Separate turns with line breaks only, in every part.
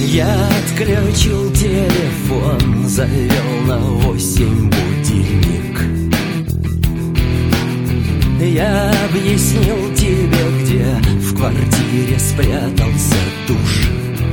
Я отключил телефон, завел на 8 будильник. Я объяснил тебе, где в квартире спрятался душ.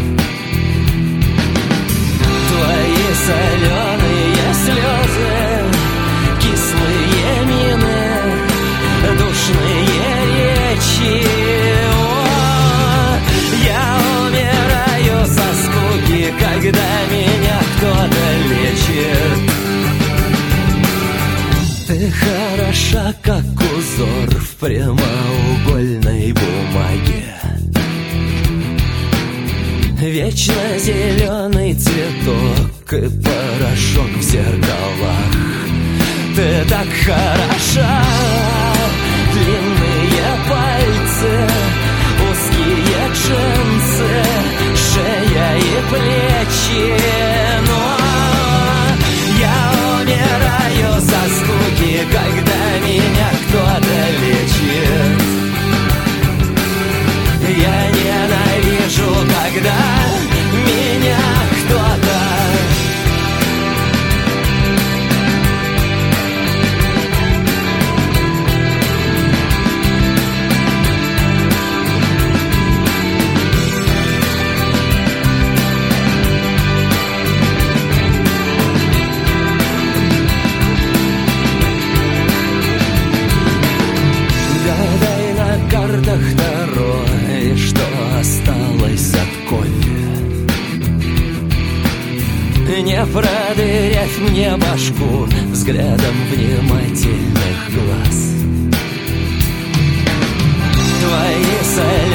Твои соленые слезы, кислые мины, душные речи. О, я умираю со скуки, когда меня кто-то лечит. Ты хороша, как узор в прямоугольной бумаге. Вечно зеленый цветок и порошок в зеркалах. Ты так хороша, длинные пальцы, узкие джинсы, шея и плечи. Но я умираю со скуки, когда меня кто-то лечит. Я ненавижу, когда меня кто-то. Гадай на картах Таро, и что осталось от кофе. Не продырявь мне башку взглядом внимательных глаз. Твои соленые